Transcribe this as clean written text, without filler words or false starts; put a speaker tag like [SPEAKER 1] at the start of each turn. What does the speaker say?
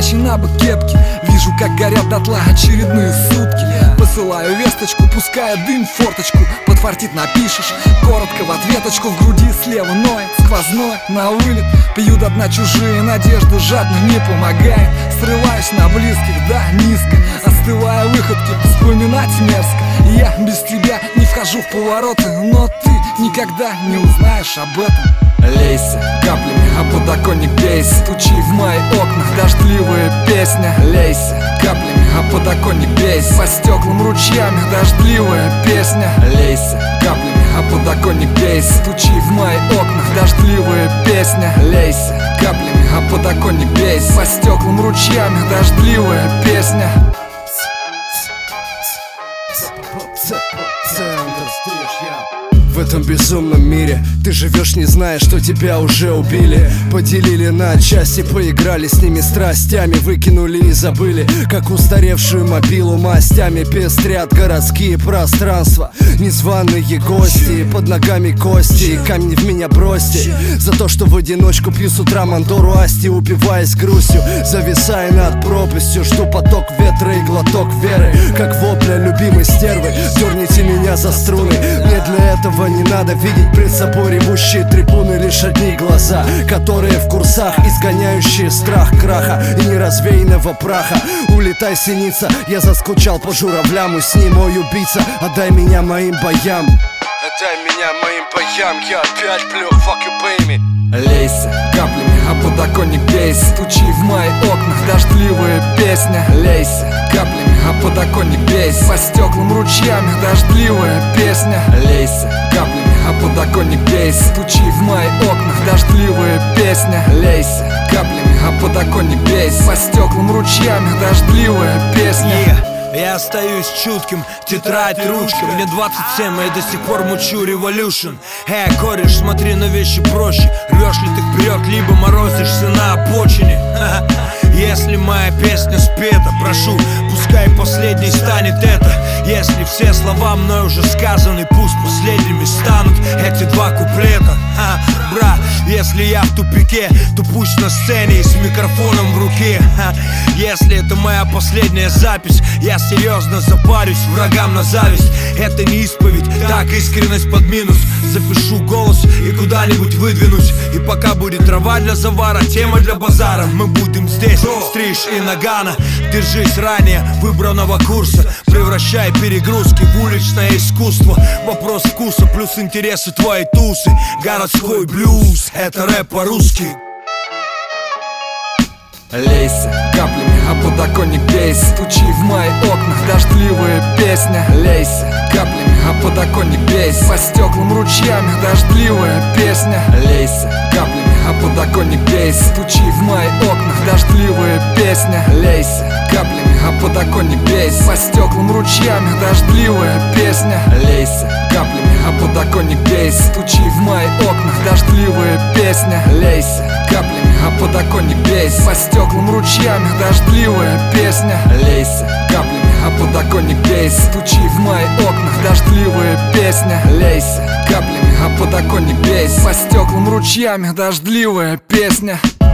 [SPEAKER 1] горячей на бок кепки. Вижу, как горят дотла очередные сутки. Посылаю весточку, пуская дым в форточку. Подфартит напишешь, коротко в ответочку. В груди слева ноет, сквозной на вылет. Пью до дна чужие надежды, жадно не помогает. Срываюсь на близких, да, низко. Остывая выходки, вспоминать мерзко. Я без тебя не вхожу в повороты, но ты никогда не узнаешь об этом. Лейся каплями, а подоконник бейся. Стучи в мои окна, дождливая песня. Лейся каплями, а подоконник бейся. По стеклам ручьями, дождливая песня. Лейся каплями, а подоконник бейся. Стучи в мои окна, дождливая песня. Лейся каплями, а подоконник бейся. По стеклам ручьями, дождливая песня.
[SPEAKER 2] В этом безумном мире ты живешь, не зная, что тебя уже убили. Поделили на части, поиграли с ними страстями. Выкинули и забыли, как устаревшую мобилу мастями. Пестрят городские пространства, незваные гости. Под ногами кости, камни в меня бросьте. За то, что в одиночку пью с утра Мандору Асти, упиваясь грустью, зависая над пропастью. Жду поток ветра и глоток веры, как вопля любимой стервы. Дерните меня за струны, мне для этого не надо видеть пред собой ревущие трибуны. Лишь одни глаза, которые в курсах, изгоняющие страх краха и неразвеянного праха. Улетай, синица, я заскучал по журавлям. Усни, мой убийца, отдай меня моим боям. Отдай меня моим боям, я опять плю, fuck you, pay me.
[SPEAKER 1] Лейся каплями, а подоконник бейся. Стучи в мои окна, дождливая песня. Лейся каплями, а подоконник бейся. По стеклам ручьями, дождливая песня. Лейся каплями, а подоконник бейся. Стучи в мои окна, дождливая песня. Лейся каплями, а подоконник бейся. По стеклам ручьями, дождливая песня.
[SPEAKER 3] Я остаюсь чутким, тетрадь, ручка. Мне 27, а я до сих пор мучу революшн. Кореш, смотри на вещи проще. Рвешь ли ты вперед, либо морозишься на обочине. Если моя песня спета, прошу, пускай последней станет это. Если все слова мной уже сказаны, пусть последними станут эти два куплета. Брат, если я в тупике, то пусть на сцене и с микрофоном в руке. Если это моя последняя запись, я серьезно запарюсь врагам на зависть. Это не исповедь, так искренность под минус. Запишу голос и куда-нибудь выдвинусь. И пока будет трава для завара, тема для базара, мы будем здесь, стриж и нагана. Держись ранее выбранного курса, превращай перегрузки в уличное искусство. Вопрос вкуса плюс интересы твои тусы. Городской блюз, это рэп по-русски.
[SPEAKER 1] Лейся каплями, а подоконник бейся. Стучи в мои окна, дождливая песня. Лейся каплями, а подоконник бейся. По стеклам ручьями, дождливая песня. Лейся каплями, а подоконник бейся. Стучи в мои окна, дождливая песня. Лейся каплями, а подоконник бейся. По стеклам ручьями, дождливая песня. Лейся каплями, а подоконник бейся. Стучи в мои окна, дождливая песня. Лейся каплями, а подоконник бейся. По стеклам ручьями, дождливая песня. Лейся каплями, а подоконник бейся. Стучи в мои окна, дождливая песня. Лейся каплями, а подоконник бейся. По стеклам ручьями, дождливая песня.